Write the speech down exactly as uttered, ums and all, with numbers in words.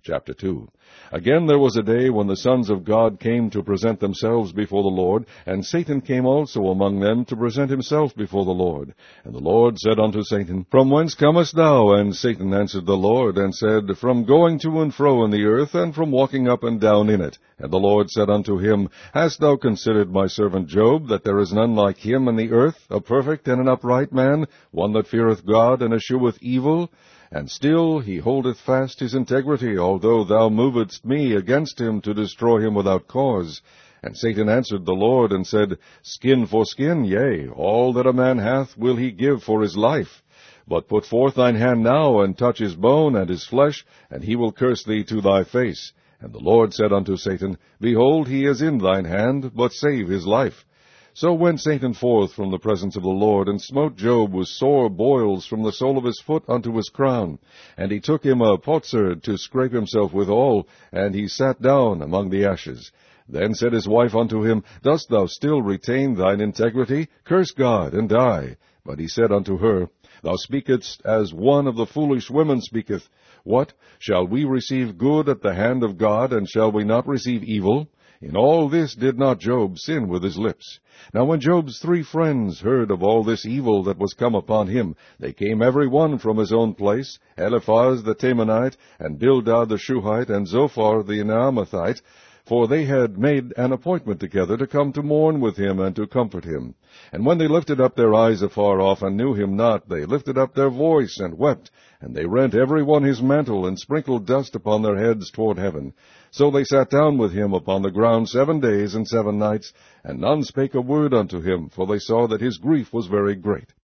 Chapter two. Again there was a day when the sons of God came to present themselves before the Lord, and Satan came also among them to present himself before the Lord. And the Lord said unto Satan, From whence comest thou? And Satan answered the Lord, and said, From going to and fro in the earth, and from walking up and down in it. And the Lord said unto him, Hast thou considered my servant Job, that there is none like him in the earth, a perfect and an upright man, one that feareth God, and escheweth evil? And still he holdeth fast his integrity, although thou movedst me against him to destroy him without cause. And Satan answered the Lord, and said, Skin for skin, yea, all that a man hath will he give for his life. But put forth thine hand now, and touch his bone and his flesh, and he will curse thee to thy face. And the Lord said unto Satan, Behold, he is in thine hand, but save his life. So went Satan forth from the presence of the Lord, and smote Job with sore boils from the sole of his foot unto his crown. And he took him a potsherd to scrape himself withal, and he sat down among the ashes. Then said his wife unto him, Dost thou still retain thine integrity? Curse God, and die. But he said unto her, Thou speakest as one of the foolish women speaketh. What? Shall we receive good at the hand of God, and shall we not receive evil? In all this did not Job sin with his lips. Now when Job's three friends heard of all this evil that was come upon him, they came every one from his own place, Eliphaz the Temanite, and Bildad the Shuhite, and Zophar the Naamathite, for they had made an appointment together to come to mourn with him and to comfort him. And when they lifted up their eyes afar off, and knew him not, they lifted up their voice, and wept, and they rent every one his mantle, and sprinkled dust upon their heads toward heaven. So they sat down with him upon the ground seven days and seven nights, and none spake a word unto him, for they saw that his grief was very great.